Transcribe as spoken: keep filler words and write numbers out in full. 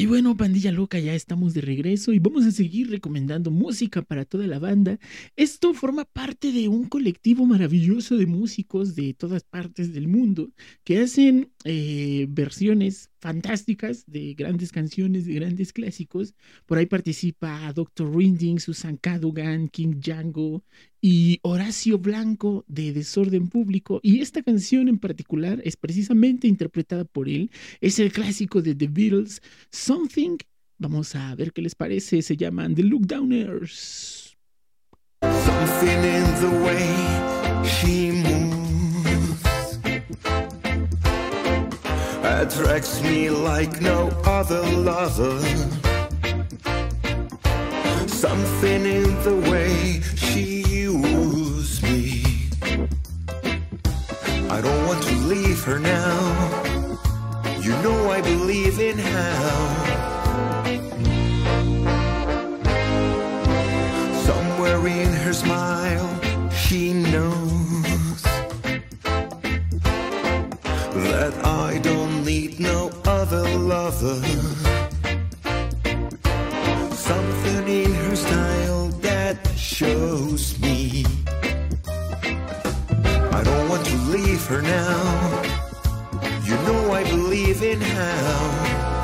Y bueno, pandilla loca, ya estamos de regreso y vamos a seguir recomendando música para toda la banda. Esto forma parte de un colectivo maravilloso de músicos de todas partes del mundo que hacen eh, versiones fantásticas de grandes canciones, de grandes clásicos. Por ahí participa doctor Rinding, Susan Cadogan, King Django y Horacio Blanco de Desorden Público. Y esta canción en particular es precisamente interpretada por él. Es el clásico de The Beatles, Something. Vamos a ver qué les parece. Se llaman The Lookdowners. Something in the way she moves attracts me like no other lover. Something in the way she woos me. I don't want to leave her now. You know I believe in how. Somewhere in her smile, she knows that I don't need no other lover. Something in her style that shows me I don't want to leave her now. You know I believe in how.